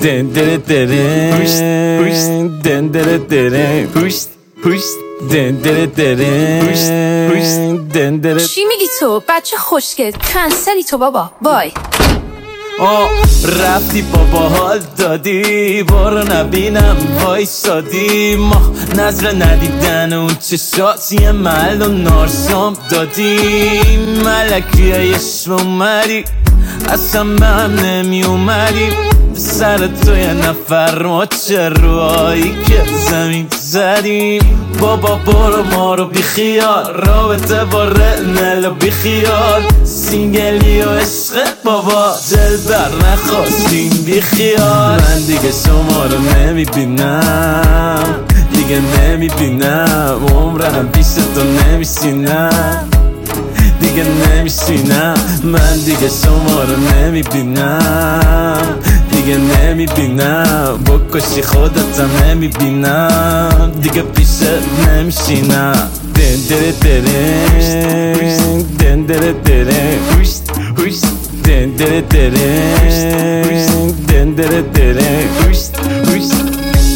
دن دره دره پوشت پوشت دن دره دره پوشت پوشت دن دره دره پوشت پوشت دن دره. چی میگی تو بچه خوشگل؟ کنسلی تو بابا. بای. رفتی بابا حال دادی برو نبینم وایسادی ما نظر ندیدن اون چشاتی محل و نارسام دادی ملکی عشق اومدی اصلا به هم نمی اومدی سر تو یه نفر ما چه روهایی که زمین زدیم بابا برو ما رو بیخیال رابطه با رنل بیخیال سینگلی و عشق بابا دل بر نخواستیم بیخیال من دیگه شما رو نمیبینم دیگه نمیبینم عمرم پیش تو نمیشینم دیگه نمیشینم من دیگه شما رو نمیبینم دیگه نمیبینم بکشی خودتم نمیبینم دیگه پیشت نمیشینم دن دره دره دن دره دره هوشت هوشت دن دره دره دن دره دره هوشت هوشت.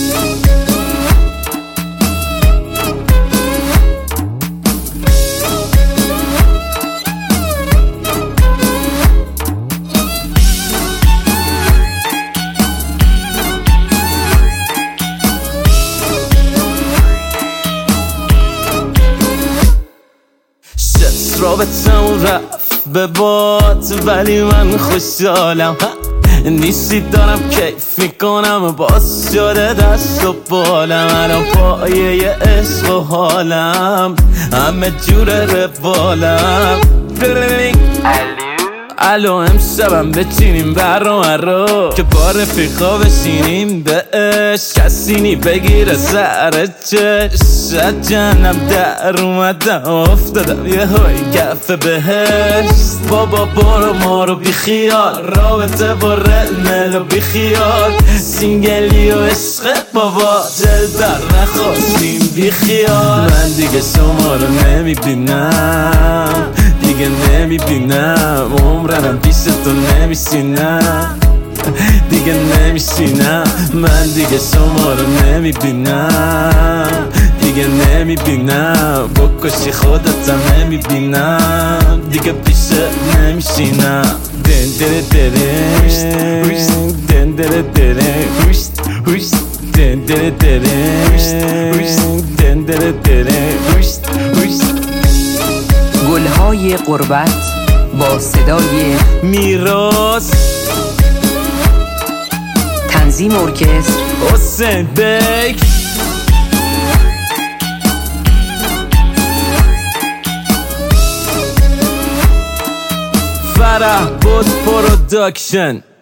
رابطمون رفت به باد ولی من خوشحالم نیستی دارم کیف میکنم باز شده دست و بالم الان پایه عشق و حالم همه جور ربالم الو امشبم بچینیم برنامه رو که با رفیقا بشینیم بهش کسینی بگیره سر چش از جهنم در اومدم افتادم یه های کف بهشت بابا برو ما رو بیخیال رابطه با رنل و بیخیال سینگلی و عشق بابا دل بر نخواستیم بیخیال من دیگه شما رو نمیبینم دیگه نمیبینم عمرم پیش تو نمیشینم دیگه نمیشینم من دیگه شما رو نمیبینم دیگه نمیبینم بکشی خودتم نمیبینم دیگه پیشت نمیشینم دن دره دره دن دره دره هوشت هوشت دن دره دره دن دره دره هوشت هوشت. گلهای غربت با صدای میراث تنظیم ارکستر حسین بیک فرح بود پروداکشن